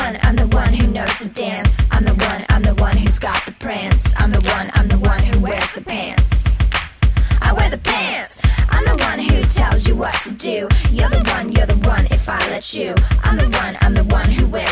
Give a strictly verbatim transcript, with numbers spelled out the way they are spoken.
one, I'm the one who knows the dance. I'm the one, I'm the one who's got the prance. I'm the one, I'm the one who wears the pants. I wear the pants. I'm the one who tells you what to do. You're the one, you're the one if I let you. I'm the one, I'm the one who wears